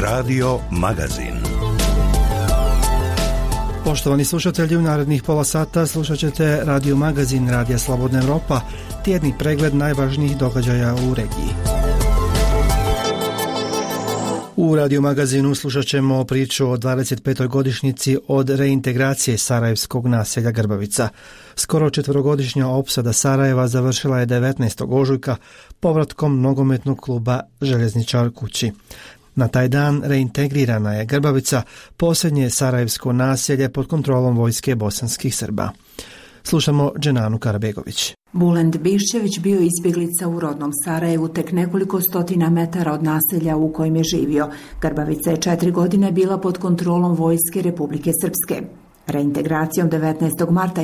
Radio Magazin. Poštovani slušatelji, u narednih pola sata slušat ćete Radio Magazin Radija Slobodna Evropa, tjedni pregled najvažnijih događaja u regiji. U Radio Magazinu slušat ćemo priču o 25. godišnjici od reintegracije sarajevskog naselja Grbavica. Skoro 4-godišnja opsada Sarajeva završila je 19. ožujka povratkom nogometnog kluba Željezničar kući. Na taj dan reintegrirana je Grbavica, posljednje sarajevsko naselje pod kontrolom vojske bosanskih Srba. Slušamo Dženanu Karabegović. Bulend Bišćević bio izbjeglica u rodnom Sarajevu, tek nekoliko stotina metara od naselja u kojem je živio. Grbavica je 4 godine bila pod kontrolom vojske Republike Srpske. Reintegracijom 19. marta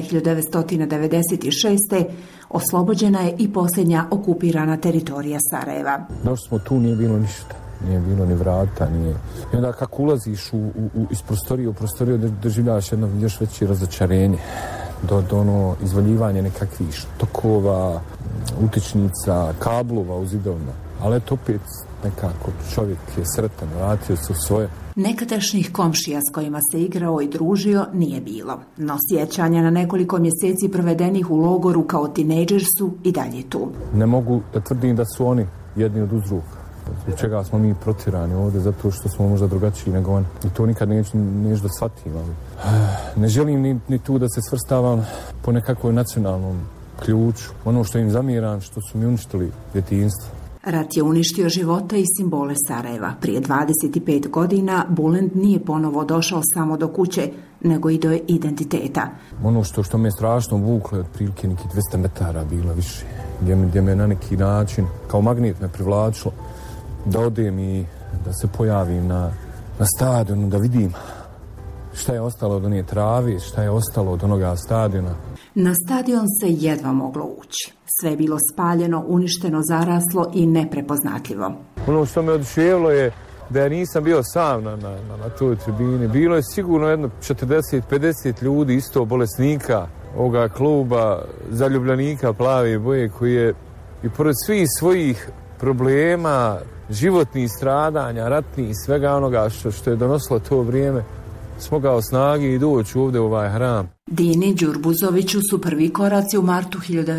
1996. oslobođena je i posljednja okupirana teritorija Sarajeva. Došli smo tu, nije bilo ništa. Nije bilo ni vrata, nije. I onda kako ulaziš iz prostorije u prostoriju, doživljavaš jedno još veće razočarenje. Do ono izvaljivanje nekakvih štokova, utičnica, kablova u zidovima. Ali eto opet nekako čovjek je sretan, vratio se u svoje. Nekadašnjih komšija s kojima se igrao i družio nije bilo. No sjećanja na nekoliko mjeseci provedenih u logoru kao tinejdžer su i dalje tu. Ne mogu da tvrdim da su oni jedni od uzroka. Zbog čega smo mi protirani ovdje, zato što smo možda drugačiji nego oni. I to nikad neću da shvatim. Ne želim ni tu da se svrstavam po nekakvoj nacionalnom ključu. Ono što im zamjeram, što su mi uništili djetinjstvo. Rat je uništio života i simbole Sarajeva. Prije 25 godina Bulend nije ponovo došao samo do kuće, nego i do identiteta. Ono što me strašno vuklo je otprilike nekih 200 metara bilo više. Gdje me na neki način kao magnet me privlačilo da odem i da se pojavim na stadionu, da vidim šta je ostalo od one trave, šta je ostalo od onoga stadiona. Na stadion se jedva moglo ući. Sve je bilo spaljeno, uništeno, zaraslo i neprepoznatljivo. Ono što me oduševilo je da ja nisam bio sam na toj tribini. Bilo je sigurno jedno 40-50 ljudi, isto bolesnika ovoga kluba, zaljubljenika plave boje, koji je i pored svih svojih problema, životnih stradanja, ratnih i svega onoga što je donosilo to vrijeme, smogao snagi i doći ovdje u ovaj hram. Dini Đurbuzoviću su prvi koraci u martu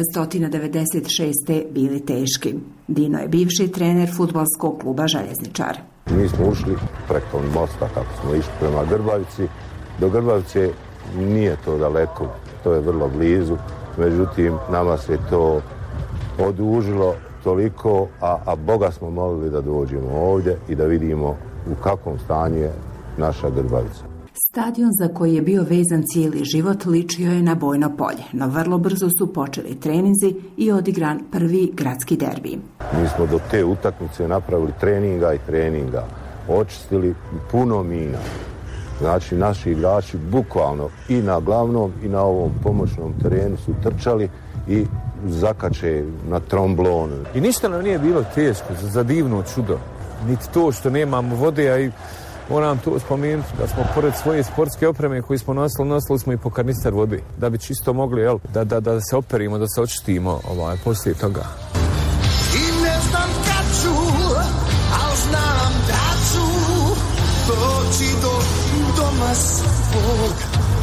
1996. bili teški. Dino je bivši trener fudbalskog kluba Željezničar. Mi smo ušli preko mosta kako smo išli prema Grbavici. Do Grbavice nije to daleko, to je vrlo blizu. Međutim, nama se to odužilo toliko, a Boga smo molili da dođemo ovdje i da vidimo u kakvom stanju je naša Grbavica. Stadion za koji je bio vezan cijeli život ličio je na bojno polje, no vrlo brzo su počeli treninzi i odigran prvi gradski derbi. Mi smo do te utakmice napravili treninga, očistili puno mina. Znači, naši igrači bukvalno i na glavnom i na ovom pomoćnom terenu su trčali i zakače na tromblon. I ništa nam nije bilo teško za divno čudo. Niti to što nemamo vode, a i moram to spomenuti da smo pored svoje sportske opreme koju smo nosili smo i po kanister vode, da bi čisto mogli da se operimo, da se očistimo poslije toga. I ne znam kad ću, ali znam da ću doći do doma svog.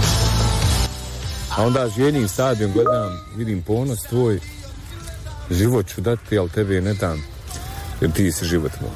A onda željim stadion, gledam, vidim ponos tvoj, život ću dati, ali tebe ne dam, jer ti si život moj.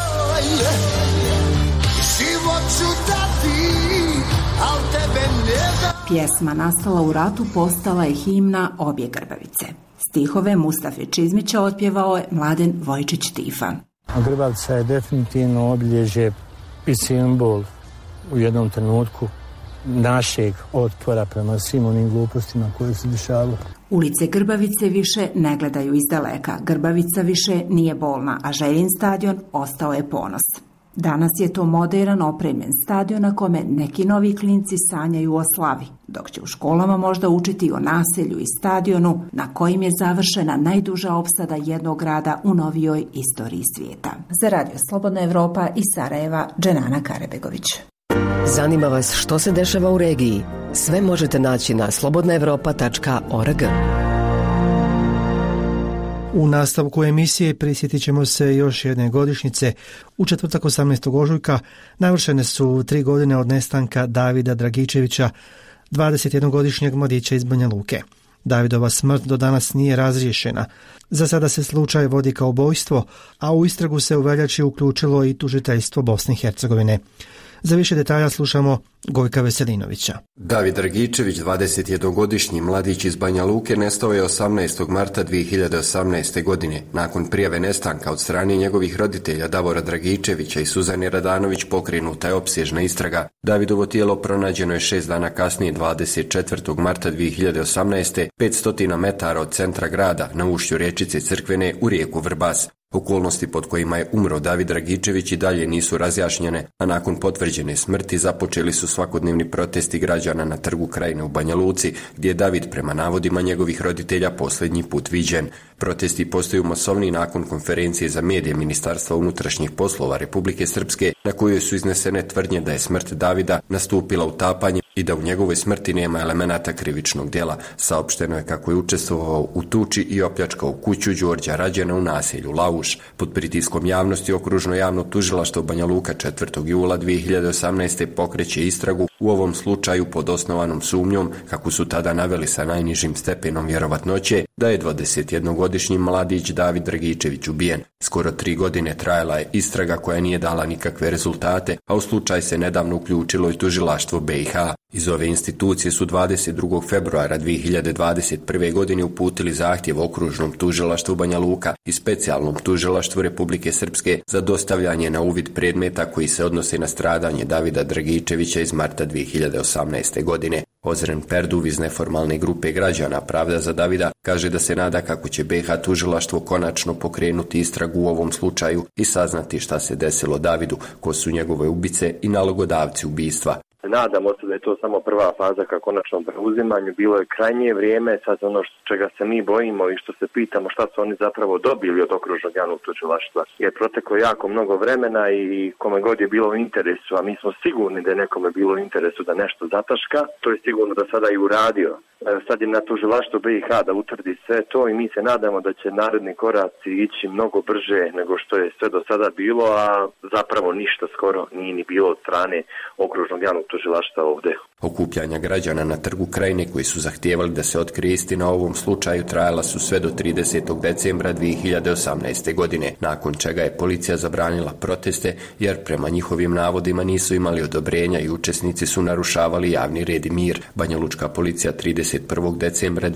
Život ću dati, ali tebe ne dam. Pjesma nastala u ratu postala je himna obje Grbavice. Stihove Mustafe Čizmića otpjevao je Mladen Vojčić Tifan. Grbavica je definitivno obilježje i simbol u jednom trenutku našeg otpora prema svim onim glupostima koje se dešavaju. Ulice Grbavice više ne gledaju iz daleka. Grbavica više nije bolna, a Željin stadion ostao je ponos. Danas je to moderan, opremljen stadion na kome neki novi klinci sanjaju o slavi, dok će u školama možda učiti o naselju i stadionu na kojim je završena najduža opsada jednog grada u novijoj istoriji svijeta. Za Radio Slobodna Evropa iz Sarajeva, Dženana Karabegović. Zanima vas što se dešava u regiji? Sve možete naći na slobodnaevropa.org. U nastavku emisije prisjetit ćemo se još jedne godišnjice. U četvrtak 18. ožujka navršene su 3 godine od nestanka Davida Dragičevića, 21-godišnjeg mladića iz Banja Luke. Davidova smrt do danas nije razriješena. Za sada se slučaj vodi kao ubojstvo, a u istragu se u veljači uključilo i tužiteljstvo Bosne i Hercegovine. Za više detalja slušamo Gojka Veselinovića. David Dragičević, 21-godišnji mladić iz Banja Luke, nestao je 18. marta 2018. godine. Nakon prijave nestanka od strane njegovih roditelja Davora Dragičevića i Suzane Radanović pokrenuta je opsežna istraga. Davidovo tijelo pronađeno je 6 dana kasnije, 24. marta 2018. 500 metara od centra grada na ušću rječice Crkvene u rijeku Vrbas. Okolnosti pod kojima je umro David Dragičević i dalje nisu razjašnjene, a nakon potvrđene smrti započeli su svakodnevni protesti građana na Trgu Krajine u Banja Luci, gdje je David prema navodima njegovih roditelja posljednji put viđen. Protesti postaju masovniji nakon konferencije za medije Ministarstva unutrašnjih poslova Republike Srpske, na kojoj su iznesene tvrdnje da je smrt Davida nastupila utapanjem i da u njegovoj smrti nema elemenata krivičnog djela. Saopšteno je kako je učestvovao u tuči i opljačkao kuću Đorđa Rađena u naselju Lauš. Pod pritiskom javnosti Okružno javno tužilaštvo Banja Luka 4. jula 2018. pokreće istragu u ovom slučaju pod osnovanom sumnjom, kako su tada naveli sa najnižim stepenom vjerovatnoće, da je 21-godišnji mladić David Dragičević ubijen. Skoro 3 godine trajala je istraga koja nije dala nikakve rezultate, a u slučaj se nedavno uključilo i tužilaštvo BiH. Iz ove institucije su 22. februara 2021. godine uputili zahtjev Okružnom tužilaštvu Banja Luka i Specijalnom tužilaštvu Republike Srpske za dostavljanje na uvid predmeta koji se odnose na stradanje Davida Dragičevića iz marta 2018. godine. Ozren Perduv iz neformalne grupe građana Pravda za Davida kaže da se nada kako će BiH tužilaštvo konačno pokrenuti istragu u ovom slučaju i saznati šta se desilo Davidu, ko su njegove ubice i nalogodavci ubistva. Nadamo se da je to samo prva faza ka konačnom preuzimanju. Bilo je krajnje vrijeme, sad ono čega se mi bojimo i što se pitamo šta su oni zapravo dobili od Okružnog javnog tužilaštva. Jer proteklo jako mnogo vremena i kome god je bilo u interesu, a mi smo sigurni da je nekome bilo u interesu da nešto zataška, to je sigurno da sada i uradio. Sad je na tužilaštvu BiH da utvrdi sve to i mi se nadamo da će naredni koraci ići mnogo brže nego što je sve do sada bilo, a zapravo ništa skoro nije ni bilo od strane Okružnog javnog tužilaštva ovdje. Okupljanja građana na Trgu Krajine koji su zahtijevali da se otkrije istina o ovom slučaju trajala su sve do 30. decembra 2018. godine, nakon čega je policija zabranila proteste jer prema njihovim navodima nisu imali odobrenja i učesnici su narušavali javni red i mir. Banjalučka policija 31. decembra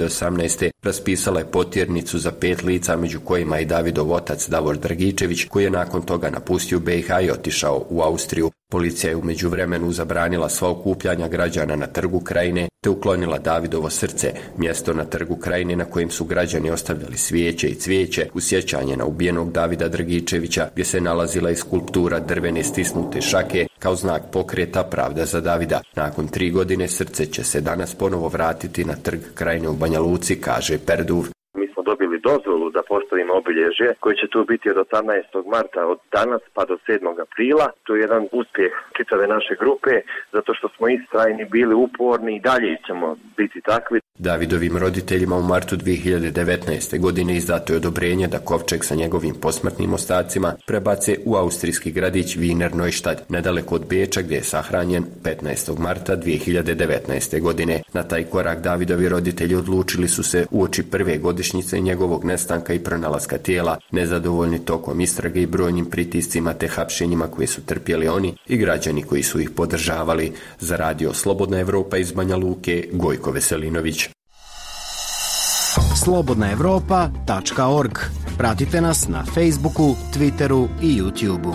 2018. raspisala je potjernicu za 5 lica, među kojima i Davidov otac Davor Dragičević, koji je nakon toga napustio BiH i otišao u Austriju. Policija je u međuvremenu zabranila sva okupljanja građana na Trgu Krajine te uklonila Davidovo srce, mjesto na Trgu Krajine na kojem su građani ostavljali svijeće i cvijeće u sjećanje na ubijenog Davida Dragičevića, gdje se nalazila i skulptura drvene stisnute šake kao znak pokreta Pravda za Davida. Nakon 3 godine srce će se danas ponovo vratiti na Trg Krajine u Banja Luci, kaže Perduv. Dobili dozvolu da postavimo obilježje koje će tu biti od 18. marta od danas pa do 7. aprila. To je jedan uspjeh čitave naše grupe zato što smo istrajni, bili uporni i dalje ćemo biti takvi. Davidovim roditeljima u martu 2019. godine izdato je odobrenje da kovčeg sa njegovim posmrtnim ostacima prebace u austrijski gradić Wiener Neustadt, nedaleko od Beča, gdje je sahranjen 15. marta 2019. godine. Na taj korak Davidovi roditelji odlučili su se uoči prve godišnjice njegovog nestanka i pronalaska tijela, nezadovoljni tokom istrage i brojnim pritiscima te hapšenjima koje su trpjeli oni i građani koji su ih podržavali. Za radio Slobodna Evropa iz Banja Luke, Gojko Veselinović. slobodnaevropa.org. Pratite nas na Facebooku, Twitteru i YouTubeu.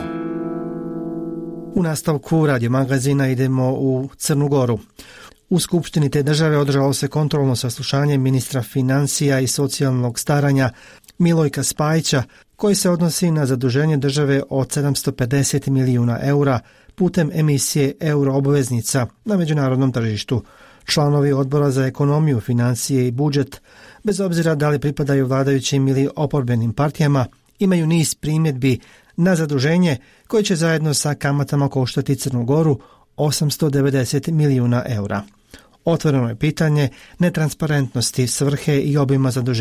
U nastavku radio magazina idemo u Crnu Goru. U Skupštini te države održalo se kontrolno saslušanje ministra financija i socijalnog staranja Milojka Spajića, koji se odnosi na zaduženje države od 750 milijuna eura putem emisije euroobveznica na međunarodnom tržištu. Članovi odbora za ekonomiju, financije i budžet, bez obzira da li pripadaju vladajućim ili oporbenim partijama, imaju niz primjedbi na zaduženje koje će zajedno sa kamatama koštati Crnu Goru 890 milijuna eura. Otvoreno je pitanje netransparentnosti, svrhe i obima zaduženja.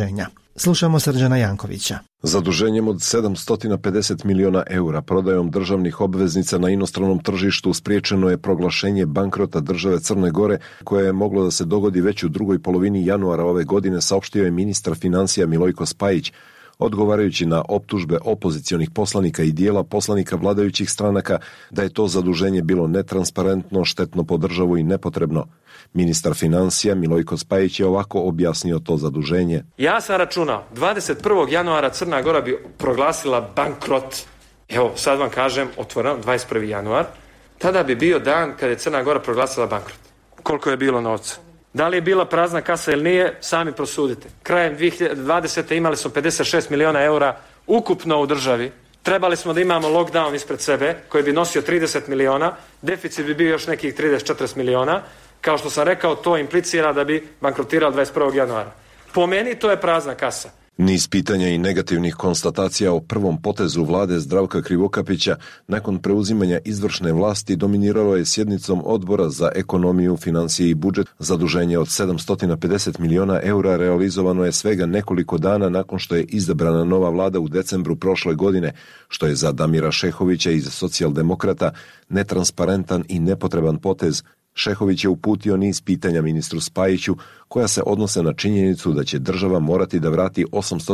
Slušamo Srđana Jankovića. Zaduženjem od 750 miliona eura prodajom državnih obveznica na inostranom tržištu spriječeno je proglašenje bankrota države Crne Gore, koje je moglo da se dogodi već u drugoj polovini januara ove godine, saopštio je ministar financija Milojko Spajić, odgovarajući na optužbe opozicionih poslanika i dijela poslanika vladajućih stranaka da je to zaduženje bilo netransparentno, štetno po državu i nepotrebno. Ministar financija Milojko Spajić je ovako objasnio to zaduženje. Ja sam računao, 21. januara Crna Gora bi proglasila bankrot. Evo, sad vam kažem, otvoreno, 21. januar. Tada bi bio dan kada je Crna Gora proglasila bankrot. Koliko je bilo novca? Da li je bila prazna kasa ili nije, sami prosudite. Krajem 2020. imali smo 56 miliona eura ukupno u državi. Trebali smo da imamo lockdown ispred sebe koji bi nosio 30 miliona. Deficit bi bio još nekih 30-40 miliona. Kao što sam rekao, to implicira da bi bankrotirao 21. januara. Po meni to je prazna kasa. Niz pitanja i negativnih konstatacija o prvom potezu vlade Zdravka Krivokapića nakon preuzimanja izvršne vlasti dominiralo je sjednicom Odbora za ekonomiju, financije i budžet. Zaduženje od 750 miliona eura realizovano je svega nekoliko dana nakon što je izabrana nova vlada u decembru prošle godine, što je za Damira Šehovića iz Socijaldemokrata netransparentan i nepotreban potez. Šehović je uputio niz pitanja ministru Spajiću koja se odnose na činjenicu da će država morati da vrati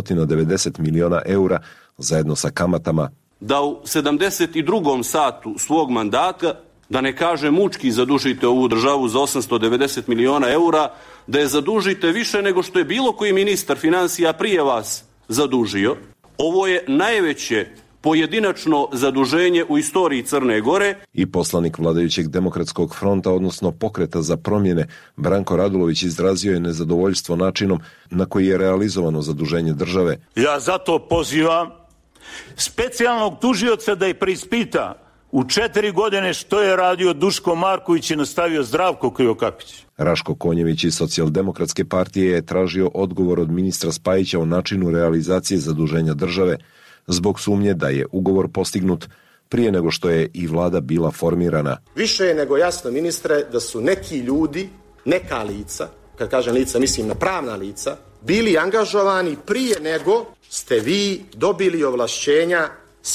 890 miliona eura zajedno sa kamatama. Da u 72. satu svog mandata, da ne kaže mučki zadužite ovu državu za 890 miliona eura, da je zadužite više nego što je bilo koji ministar financija prije vas zadužio. Ovo je najveće pojedinačno zaduženje u istoriji Crne Gore. I poslanik vladajućeg Demokratskog fronta, odnosno Pokreta za promjene, Branko Radulović izrazio je nezadovoljstvo načinom na koji je realizovano zaduženje države. Ja zato pozivam specijalnog tužioca da je preispita u 4 godine što je radio Duško Marković i nastavio Zdravko Krivokapić. Raško Konjević iz Socijaldemokratske partije je tražio odgovor od ministra Spajića o načinu realizacije zaduženja države, zbog sumnje da je ugovor postignut prije nego što je i vlada bila formirana. Više je nego jasno, ministre, da su neki ljudi, neka lica, kad kažem lica mislim na pravna lica, bili angažovani prije nego ste vi dobili ovlašćenja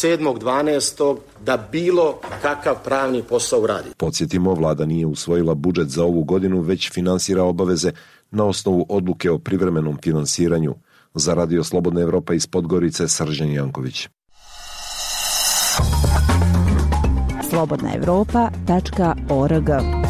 7.12. da bilo kakav pravni posao uradi. Podsjetimo, vlada nije usvojila budžet za ovu godinu, već finansira obaveze na osnovu odluke o privremenom finansiranju. Za Radio Slobodna Evropa iz Podgorice, Srđan Janković. slobodnaevropa.org.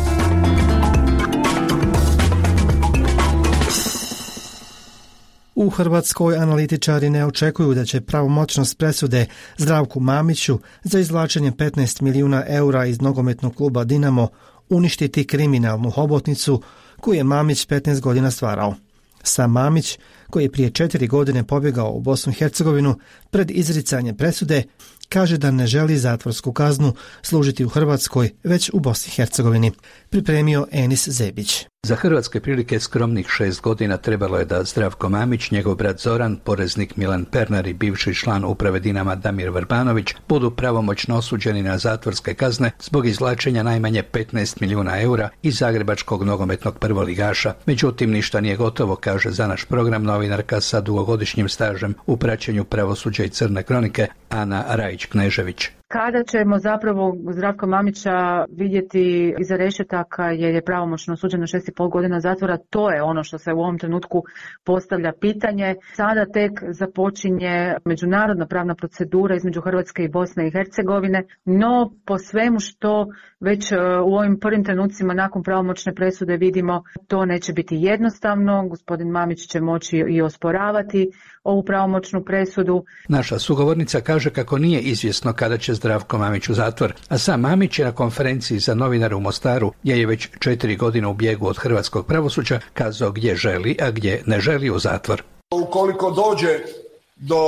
U Hrvatskoj analitičari ne očekuju da će pravomoćnost presude Zdravku Mamiću za izvlačenje 15 milijuna eura iz nogometnog kluba Dinamo uništiti kriminalnu hobotnicu koju je Mamić 15 godina stvarao. Sam Mamić, koji je prije 4 godine pobjegao u Bosnu i Hercegovinu pred izricanje presude, kaže da ne želi zatvorsku kaznu služiti u Hrvatskoj, već u Bosni i Hercegovini. Pripremio Enis Zebić. Za hrvatske prilike skromnih 6 godina trebalo je da Zdravko Mamić, njegov brat Zoran, poreznik Milan Pernar i bivši član uprave Dinama Damir Vrbanović budu pravomoćno osuđeni na zatvorske kazne zbog izvlačenja najmanje 15 milijuna eura iz zagrebačkog nogometnog prvoligaša. Međutim, ništa nije gotovo, kaže za naš program novinarka sa dugogodišnjim stažem u praćenju pravosuđa i crne kronike Ana Rajić-Knežević. Kada ćemo zapravo Zdravka Mamića vidjeti iza rešetaka jer je pravomoćno osuđen na 6,5 godina zatvora, to je ono što se u ovom trenutku postavlja pitanje. Sada tek započinje međunarodna pravna procedura između Hrvatske i Bosne i Hercegovine, no po svemu što već u ovim prvim trenucima nakon pravomoćne presude vidimo, to neće biti jednostavno. Gospodin Mamić će moći i osporavati ovu pravomoćnu presudu. Naša sugovornica kaže kako nije izvjesno kada će Zdravko Mamić u zatvor, a sam Mamić je na konferenciji za novinare u Mostaru, gdje je već 4 godine u bijegu od hrvatskog pravosuđa, kazao gdje želi, a gdje ne želi u zatvor. Ukoliko dođe do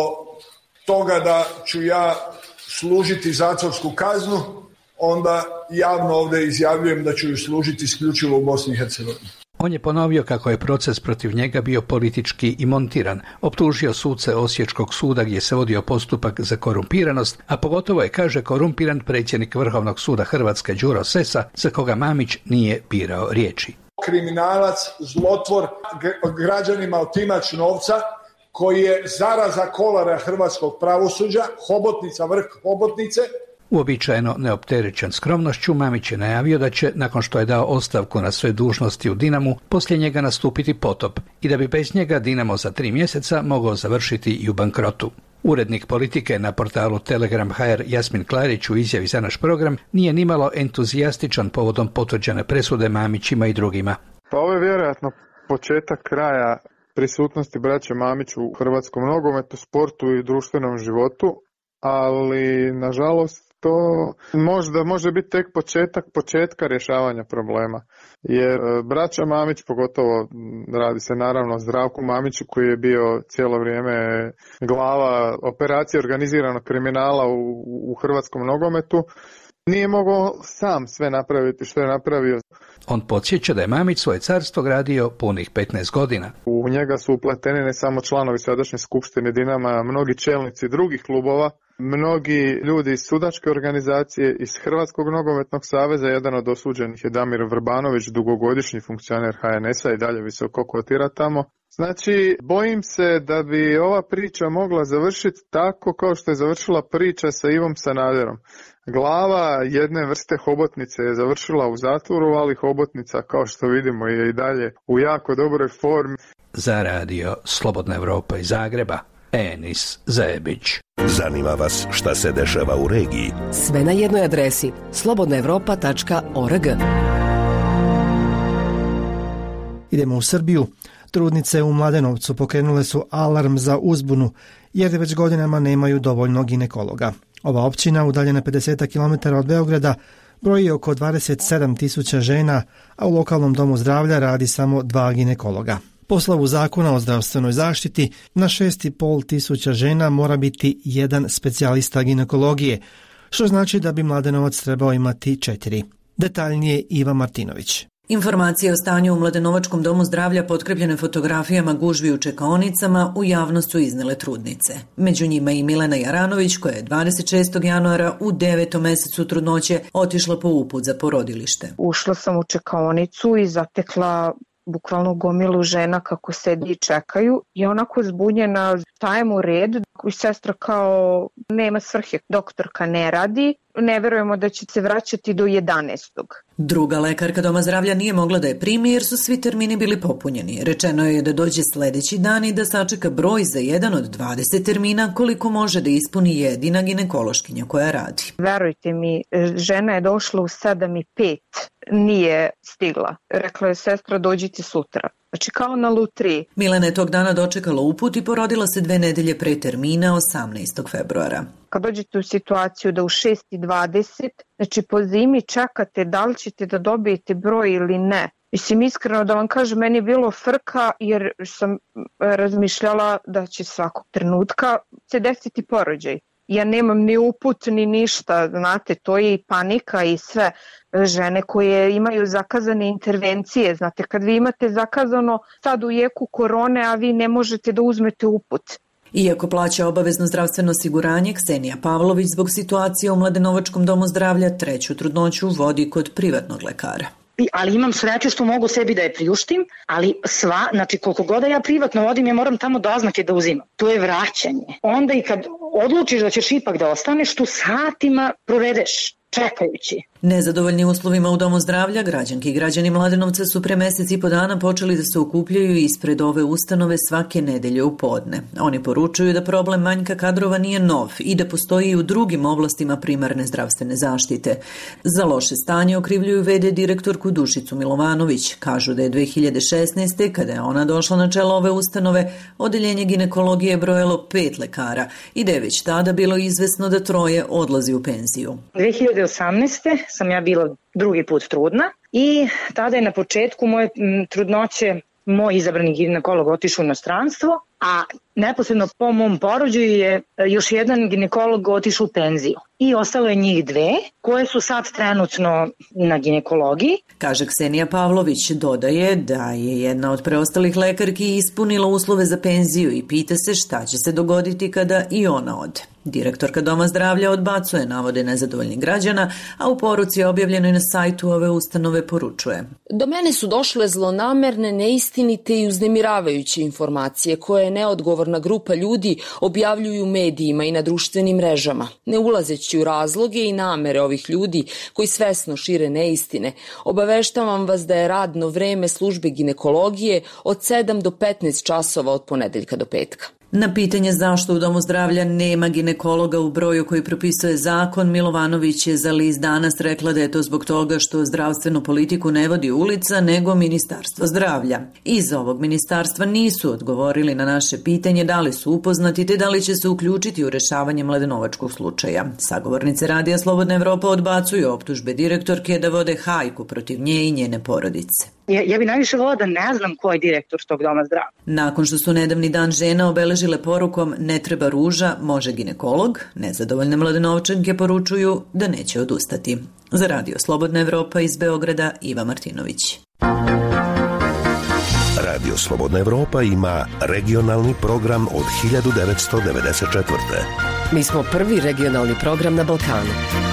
toga da ću ja služiti zatvorsku kaznu, onda javno ovdje izjavljujem da ću ju služiti isključivo u Bosni i Hercegovini. On je ponovio kako je proces protiv njega bio politički i montiran. Optužio suce Osječkog suda gdje se vodio postupak za korumpiranost, a pogotovo je, kaže, korumpiran predsjednik Vrhovnog suda Hrvatske Đuro Sesa, za koga Mamić nije birao riječi. Kriminalac, zlotvor, građanima otimač novca koji je zaraza kolara hrvatskog pravosuđa, hobotnica, vrh hobotnice. Uobičajeno neopterećen skromnošću, Mamić je najavio da će, nakon što je dao ostavku na sve dužnosti u Dinamu, poslije njega nastupiti potop i da bi bez njega Dinamo za 3 mjeseca mogao završiti i u bankrotu. Urednik politike na portalu Telegram.hr Jasmin Klarić u izjavi za naš program nije nimalo entuzijastičan povodom potvrđene presude Mamićima i drugima. Pa ovo je vjerojatno početak kraja prisutnosti braće Mamić u hrvatskom nogometu, sportu i društvenom životu, ali nažalost to možda može biti tek početka rješavanja problema. Jer braća Mamić, pogotovo radi se naravno o Zdravku Mamiću koji je bio cijelo vrijeme glava operacije organiziranog kriminala u hrvatskom nogometu, nije mogao sam sve napraviti što je napravio. On podsjeća da je Mamić svoje carstvo gradio punih 15 godina. U njega su upleteni ne samo članovi sadašnje skupštine Dinama, mnogi čelnici drugih klubova, mnogi ljudi iz sudačke organizacije, iz Hrvatskog nogometnog saveza. Jedan od osuđenih je Damir Vrbanović, dugogodišnji funkcioner HNS-a i dalje visoko kotira tamo. Znači, bojim se da bi ova priča mogla završiti tako kao što je završila priča sa Ivom Sanaderom. Glava jedne vrste hobotnice je završila u zatvoru, ali hobotnica, kao što vidimo, je i dalje u jako dobroj formi. Za radio Slobodna Evropa iz Zagreba, Enis Zajebić. Zanima vas šta se dešava u regiji? Sve na jednoj adresi slobodnaevropa.org. Idemo u Srbiju. Trudnice u Mladenovcu pokrenule su alarm za uzbunu jer već godinama nemaju dovoljno ginekologa. Ova općina, udaljena 50 km od Beograda, broji oko 27.000 žena, a u lokalnom domu zdravlja radi samo 2 ginekologa. Po slovu zakona o zdravstvenoj zaštiti, na 6.500 žena mora biti 1 specijalista ginekologije, što znači da bi Mladenovac trebao imati 4. Detaljnije Iva Martinović. Informacije o stanju u Mladenovačkom domu zdravlja potkrepljene fotografijama gužvi u čekaonicama u javnost su iznele trudnice. Među njima i Milena Jaranović koja je 26. januara u 9. mjesecu trudnoće otišla po uput za porodilište. Ušla sam u čekaonicu i zatekla bukvalno gomilu žena kako sedi i čekaju i onako zbunjena stajem u red i sestra kao nema svrhe, doktorka ne radi, ne verujemo da će se vraćati do 11. Druga lekarka doma zdravlja nije mogla da je primi jer su svi termini bili popunjeni. Rečeno je da dođe sljedeći dan i da sačeka broj za jedan od 20 termina koliko može da ispuni jedina ginekološkinja koja radi. Verujte mi, žena je došla u 7:05, nije stigla. Rekla je sestra dođite sutra. Znači kao na lutriji. Milena je tog dana dočekala uput i porodila se 2 nedelje pre termina 18. februara. Kad dođete u situaciju da u 6:20, znači po zimi čekate da li ćete da dobijete broj ili ne. Mislim, iskreno da vam kažem, meni je bilo frka jer sam razmišljala da će svakog trenutka se desiti porođaj. Ja nemam ni uput ni ništa, znate, to je i panika i sve. Žene koje imaju zakazane intervencije, znate, kad vi imate zakazano sad u jeku korone, a vi ne možete da uzmete uput. Iako plaća obavezno zdravstveno osiguranje, Ksenija Pavlović zbog situacije u Mladenovačkom domu zdravlja 3. trudnoću vodi kod privatnog lekara. Ali imam sreće što mogu sebi da je priuštim, ali znači koliko god da ja privatno vodim, ja moram tamo doznake da uzimam. To je vraćanje. Onda i kad odlučiš da ćeš ipak da ostaneš, tu satima provedeš čekajući. Nezadovoljni uslovima u domu zdravlja, građanke i građani Mladenovca su pre 1,5 mjeseca počeli da se okupljaju ispred ove ustanove svake nedelje u podne. Oni poručuju da problem manjka kadrova nije nov i da postoji i u drugim oblastima primarne zdravstvene zaštite. Za loše stanje okrivljuju v.d. direktorku Dušicu Milovanović. Kažu da je 2016. kada je ona došla na čelo ove ustanove, odeljenje ginekologije brojalo 5 lekara i da je već tada bilo izvesno da 3 odlazi u penziju. 2018. sam ja bila 2. put trudna i tada je na početku moje trudnoće moj izabrani ginekolog otišao u inostranstvo, a neposredno po mom porođaju je još jedan ginekolog otišao u penziju. I ostalo je njih 2 koje su sad trenutno na ginekologiji. Kaže Ksenija Pavlović, dodaje da je jedna od preostalih lekarki ispunila uslove za penziju i pita se šta će se dogoditi kada i ona ode. Direktorka doma zdravlja odbacuje navode nezadovoljnih građana, a u poruci objavljenoj na sajtu ove ustanove poručuje. Do mene su došle zlonamerne, neistinite i uznemiravajuće informacije koje koje neodgovorna grupa ljudi objavljuju u medijima i na društvenim mrežama, ne ulazeći u razloge i namere ovih ljudi koji svesno šire neistine. Obaveštavam vas da je radno vreme službe ginekologije od 7 do 15 časova od ponedeljka do petka. Na pitanje zašto u Domu zdravlja nema ginekologa u broju koji propisuje zakon, Milovanović je za list Danas rekla da je to zbog toga što zdravstvenu politiku ne vodi ulica, nego Ministarstvo zdravlja. Iz ovog ministarstva nisu odgovorili na naše pitanje da li su upoznati te da li će se uključiti u rešavanje mladenovačkog slučaja. Sagovornice Radija Slobodna Evropa odbacuju optužbe direktorke da vode hajku protiv nje i njene porodice. Ja bi najviše volila da ne znam ko je direktor tog Doma zdravlja. Nakon što su nedavni dan žena obeležile porukom ne treba ruža, može ginekolog, nezadovoljne mladenovčanke poručuju da neće odustati. Za Radio Slobodna Evropa iz Beograda, Iva Martinović. Radio Slobodna Evropa ima regionalni program od 1994. Mi smo prvi regionalni program na Balkanu.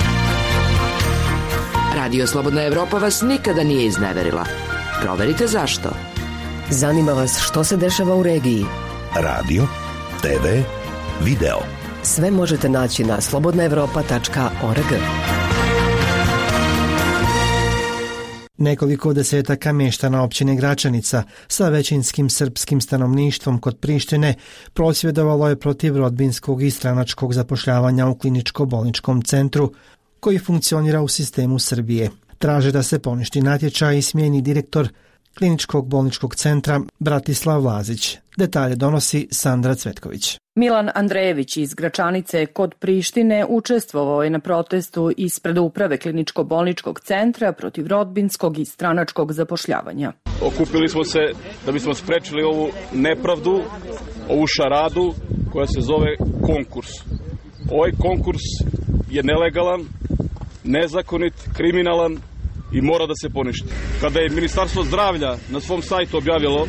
Radio Slobodna Evropa vas nikada nije izneverila. Proverite zašto. Zanima vas što se dešava u regiji. Radio, TV, video. Sve možete naći na slobodnaevropa.org. Nekoliko desetaka mještana općine Gračanica sa većinskim srpskim stanovništvom kod Prištine prosvjedovalo je protiv rodbinskog i stranačkog zapošljavanja u kliničko-bolničkom centru koji funkcionira u sistemu Srbije. Traže da se poništi natječaj i smijeni direktor kliničkog bolničkog centra Bratislav Lazić. Detalje donosi Sandra Cvetković. Milan Andrejević iz Gračanice kod Prištine učestvovao je na protestu ispred uprave kliničko-bolničkog centra protiv rodbinskog i stranačkog zapošljavanja. Okupili smo se da bismo sprečili ovu nepravdu, ovu šaradu koja se zove konkurs. Ovaj konkurs je nelegalan, nezakonit, kriminalan i mora da se poništi. Kada je Ministarstvo zdravlja na svom sajtu objavilo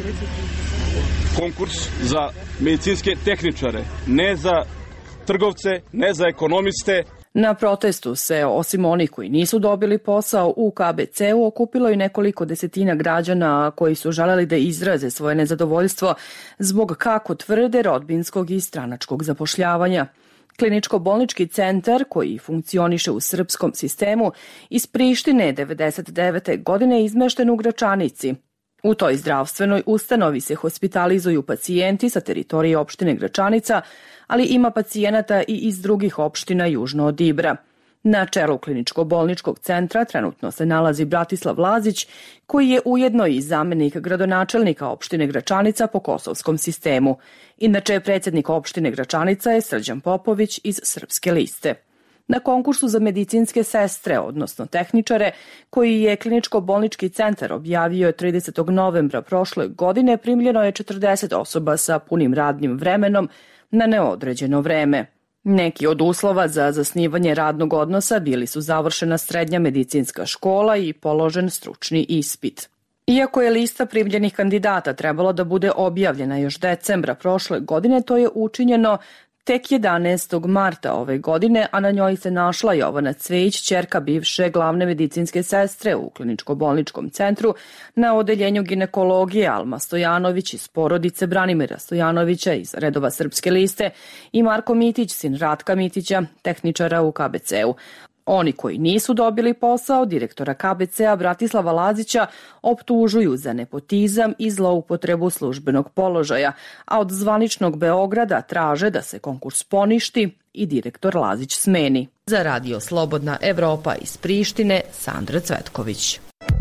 konkurs za medicinske tehničare, ne za trgovce, ne za ekonomiste. Na protestu se, osim onih koji nisu dobili posao u KBC-u, okupilo i nekoliko desetina građana koji su želeli da izraze svoje nezadovoljstvo zbog, kako tvrde, rodbinskog i stranačkog zapošljavanja. Kliničko-bolnički centar, koji funkcioniše u srpskom sistemu, iz Prištine 1999. godine izmešten u Gračanici. U toj zdravstvenoj ustanovi se hospitalizuju pacijenti sa teritorije opštine Gračanica, ali ima pacijenata i iz drugih opština južno od Ibra. Na čelu kliničko-bolničkog centra trenutno se nalazi Bratislav Lazić, koji je ujedno i zamenik gradonačelnika opštine Gračanica po kosovskom sistemu. Inače, predsjednik opštine Gračanica je Srđan Popović iz Srpske liste. Na konkursu za medicinske sestre, odnosno tehničare, koji je kliničko-bolnički centar objavio 30. novembra prošle godine, primljeno je 40 osoba sa punim radnim vremenom na neodređeno vreme. Neki od uslova za zasnivanje radnog odnosa bili su završena srednja medicinska škola i položen stručni ispit. Iako je lista primljenih kandidata trebalo da bude objavljena još decembra prošle godine, to je učinjeno tek 11. marta ove godine, a na njoj se našla Jovana Cvejić, ćerka bivše glavne medicinske sestre u kliničko-bolničkom centru na odeljenju ginekologije, Alma Stojanović iz porodice Branimira Stojanovića iz redova Srpske liste i Marko Mitić, sin Ratka Mitića, tehničara u KBC-u. Oni koji nisu dobili posao, direktora KBC-a Bratislava Lazića optužuju za nepotizam i zloupotrebu službenog položaja, a od zvaničnog Beograda traže da se konkurs poništi i direktor Lazić smeni. Za Radio Slobodna Evropa iz Prištine, Sandra Cvetković.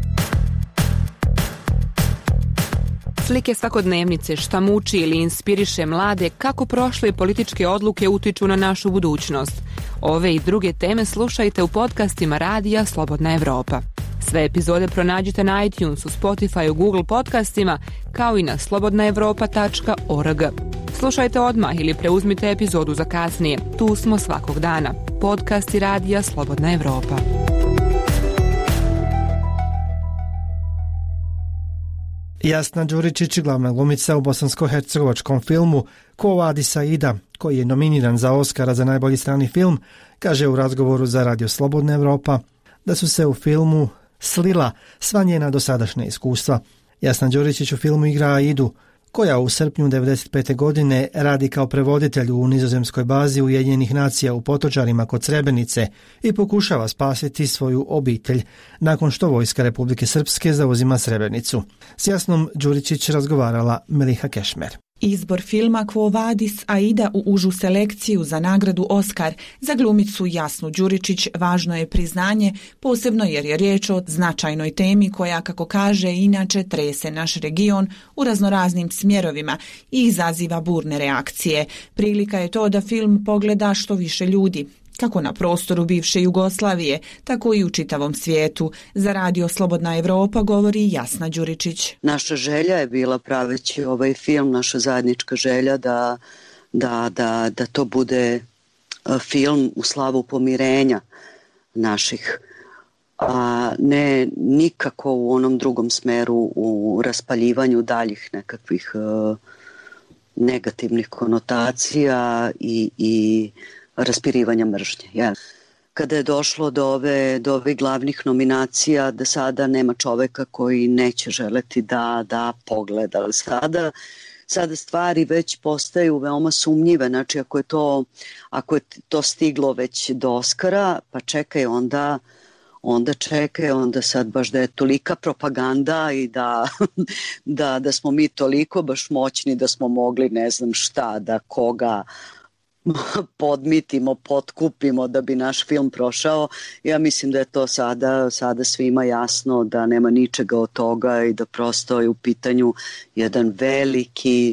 Slike svakodnevnice, šta muči ili inspiriše mlade, kako prošle političke odluke utiču na našu budućnost. Ove i druge teme slušajte u podcastima Radija Slobodna Evropa. Sve epizode pronađite na iTunesu, Spotify, Google podcastima, kao i na slobodnaevropa.org. Slušajte odmah ili preuzmite epizodu za kasnije. Tu smo svakog dana. Podcasti Radija Slobodna Evropa. Jasna Đuričić, glavna glumica u bosansko-hercegovačkom filmu Ko Adi Saida, koji je nominiran za Oskara za najbolji strani film, kaže u razgovoru za Radio Slobodna Evropa da su se u filmu slila sva njena dosadašnja iskustva. Jasna Đuričić u filmu igra Aidu, koja u srpnju 1995. godine radi kao prevoditelj u nizozemskoj bazi Ujedinjenih nacija u Potočarima kod Srebrenice i pokušava spasiti svoju obitelj nakon što vojska Republike Srpske zauzima Srebrenicu. S Jasnom Đuričić razgovarala Meliha Kešmer. Izbor filma Quo Vadis Aida u užu selekciju za nagradu Oskar za glumicu Jasnu Đuričić važno je priznanje, posebno jer je riječ o značajnoj temi koja, kako kaže, inače trese naš region u raznoraznim smjerovima i izaziva burne reakcije. Prilika je to da film pogleda što više ljudi, kako na prostoru bivše Jugoslavije, tako i u čitavom svijetu. Za Radio Slobodna Evropa govori Jasna Đuričić. Naša želja je bila, praveći ovaj film, naša zajednička želja da to bude film u slavu pomirenja naših, a ne nikako u onom drugom smeru, u raspaljivanju daljih nekakvih negativnih konotacija i raspirivanja mržnje. Kada je došlo do ovih glavnih nominacija, da sada nema čoveka koji neće želeti da pogleda. Sada stvari već postaju veoma sumnjive. Znači, ako je to stiglo već do Oskara, pa čekaj, onda sad baš da je tolika propaganda i da smo mi toliko baš moćni da smo mogli ne znam šta, da koga podmitimo, potkupimo da bi naš film prošao. Ja mislim da je to sada svima jasno da nema ničega od toga i da prosto je u pitanju jedan veliki,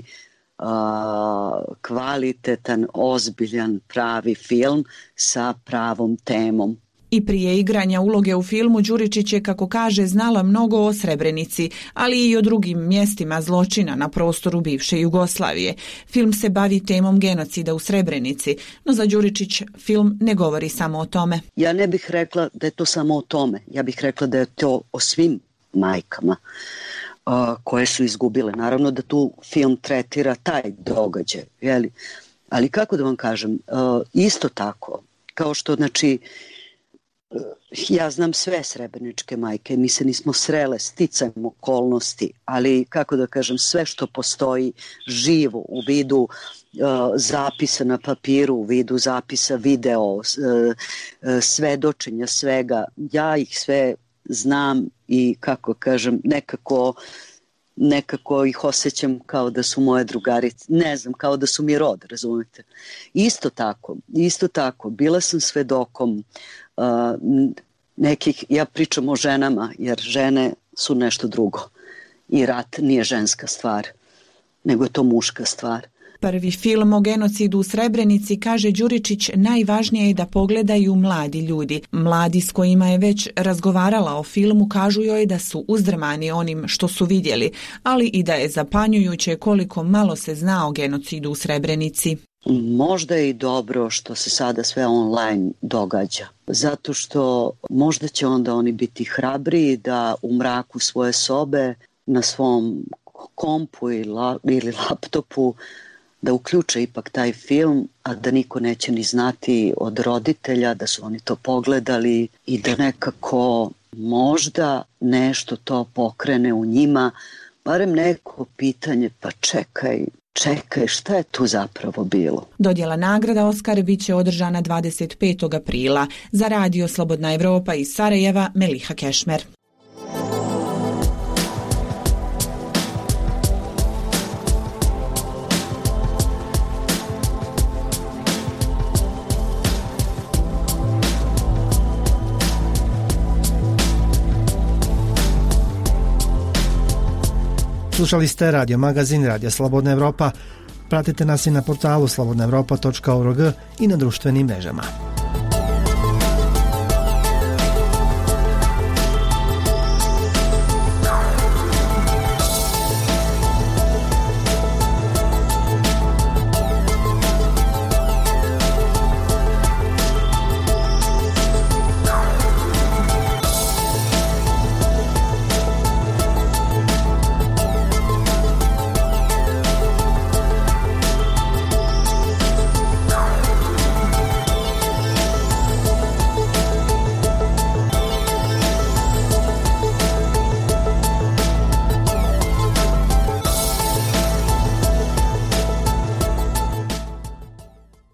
kvalitetan, ozbiljan, pravi film sa pravom temom. I prije igranja uloge u filmu Đuričić je, kako kaže, znala mnogo o Srebrenici, ali i o drugim mjestima zločina na prostoru bivše Jugoslavije. Film se bavi temom genocida u Srebrenici, no za Đuričić film ne govori samo o tome. Ja ne bih rekla da je to samo o tome. Ja bih rekla da je to o svim majkama koje su izgubile. Naravno da tu film tretira taj događaj, jeli? Ali kako da vam kažem, isto tako, kao što, znači, ja znam sve srebreničke majke, mi se nismo srele sticajem okolnosti, ali kako da kažem, sve što postoji živo u vidu zapisa na papiru, u vidu zapisa video, svedočenja svega, ja ih sve znam i kako kažem, nekako ih osjećam kao da su moje drugarice, ne znam, kao da su mi rod, razumete. Isto tako, bila sam svedokom nekih, ja pričam o ženama jer žene su nešto drugo i rat nije ženska stvar, nego je to muška stvar. Prvi film o genocidu u Srebrenici, kaže Đuričić, najvažnije je da pogledaju mladi ljudi. Mladi s kojima je već razgovarala o filmu kažu joj da su uzdrmani onim što su vidjeli, ali i da je zapanjujuće koliko malo se zna o genocidu u Srebrenici. Možda je i dobro što se sada sve online događa, zato što možda će onda oni biti hrabriji da u mraku svoje sobe na svom kompu ili laptopu da uključe ipak taj film, a da niko neće ni znati od roditelja da su oni to pogledali i da nekako možda nešto to pokrene u njima, barem neko pitanje, pa čekaj, šta je tu zapravo bilo? Dodjela nagrada Oskar bit će održana 25. aprila. Za Radio Slobodna Evropa iz Sarajeva, Meliha Kešmer. Slušali ste radio magazin Radio Slobodna Evropa. Pratite nas i na portalu slobodnaevropa.org i na društvenim mrežama.